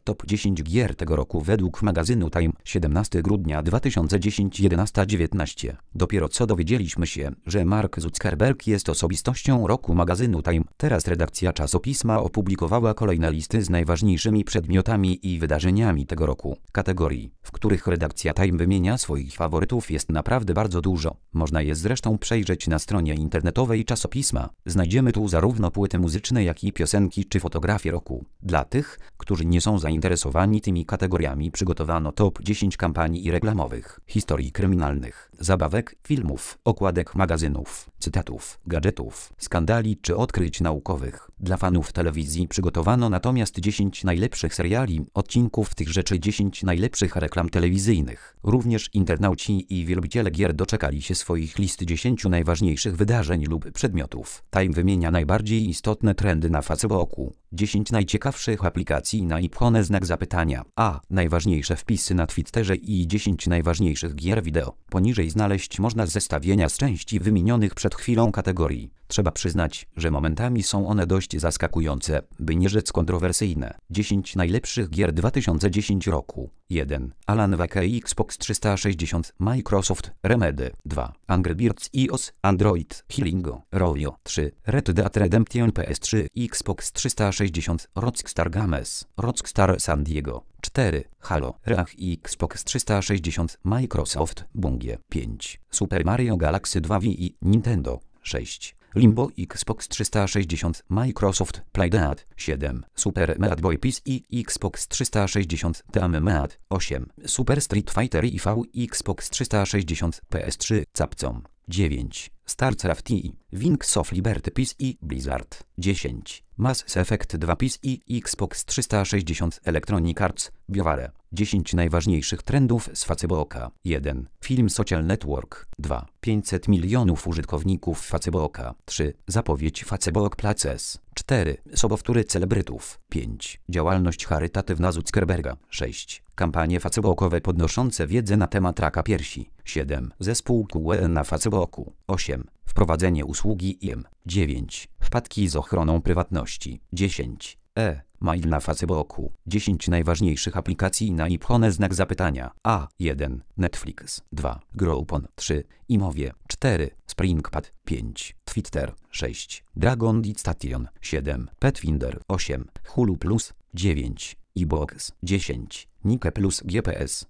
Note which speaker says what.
Speaker 1: Top 10 gier tego roku według magazynu Time. 17 grudnia 2010 11:19. Dopiero co dowiedzieliśmy się, że Mark Zuckerberg jest osobistością roku magazynu Time. Teraz redakcja czasopisma opublikowała kolejne listy z najważniejszymi przedmiotami i wydarzeniami tego roku. Kategorii, w których redakcja Time wymienia swoich faworytów, jest naprawdę bardzo dużo. Można je zresztą przejrzeć na stronie internetowej czasopisma. Znajdziemy tu zarówno płyty muzyczne, jak i piosenki czy fotografie roku. Dla tych, którzy nie są zainteresowani tymi kategoriami, przygotowano top 10 kampanii i reklamowych, historii kryminalnych, zabawek, filmów, okładek magazynów, cytatów, gadżetów, skandali czy odkryć naukowych. Dla fanów telewizji przygotowano natomiast 10 najlepszych seriali, odcinków tych rzeczy, 10 najlepszych reklam telewizyjnych. Również internauci i wielbiciele gier doczekali się swoich list 10 najważniejszych wydarzeń lub przedmiotów. Time wymienia najbardziej istotne trendy na Facebooku, 10 najciekawszych aplikacji na ikone znak zapytania, a najważniejsze wpisy na Twitterze i 10 najważniejszych gier wideo. Poniżej znaleźć można zestawienia z części wymienionych przed chwilą kategorii. Trzeba przyznać, że momentami są one dość zaskakujące, by nie rzec kontrowersyjne. 10 najlepszych gier 2010 roku. 1. Alan Wake Xbox 360, Microsoft, Remedy. 2. Angry Birds iOS, Android, Hilingo, Rovio. 3. Red Dead Redemption PS3, Xbox 360, Rockstar Games, Rockstar San Diego. 4. Halo, Reach Xbox 360, Microsoft, Bungie. 5. Super Mario Galaxy 2 Wii, Nintendo. 6. Limbo Xbox 360, Microsoft, Playdead. 7. Super Meat Boy PC Xbox 360, Team Meat. 8. Super Street Fighter IV Xbox 360, PS3, Capcom. 9. StarCraft Wings of Liberty PC Blizzard. 10. Mass Effect 2 PC Xbox 360, Electronic Arts, BioWare. 10 najważniejszych trendów z Facebooka. 1. Film Social Network. 2. 500 milionów użytkowników Facebooka. 3. Zapowiedź Facebook Places. 4. Sobowtóry celebrytów. 5. Działalność charytatywna Zuckerberga. 6. Kampanie facebookowe podnoszące wiedzę na temat raka piersi. 7. Zespół QE na Facebooku. 8. Wprowadzenie usługi IM. 9. Wpadki z ochroną prywatności. 10. Mail na Facebooku. 10 najważniejszych aplikacji na ikone znak zapytania. A1. Netflix. 2. Groupon. 3. Imowie. 4. Springpad. 5. Twitter. 6. Dragon Station. 7. Petfinder. 8. Hulu Plus. 9. iBox. 10. Nike Plus GPS.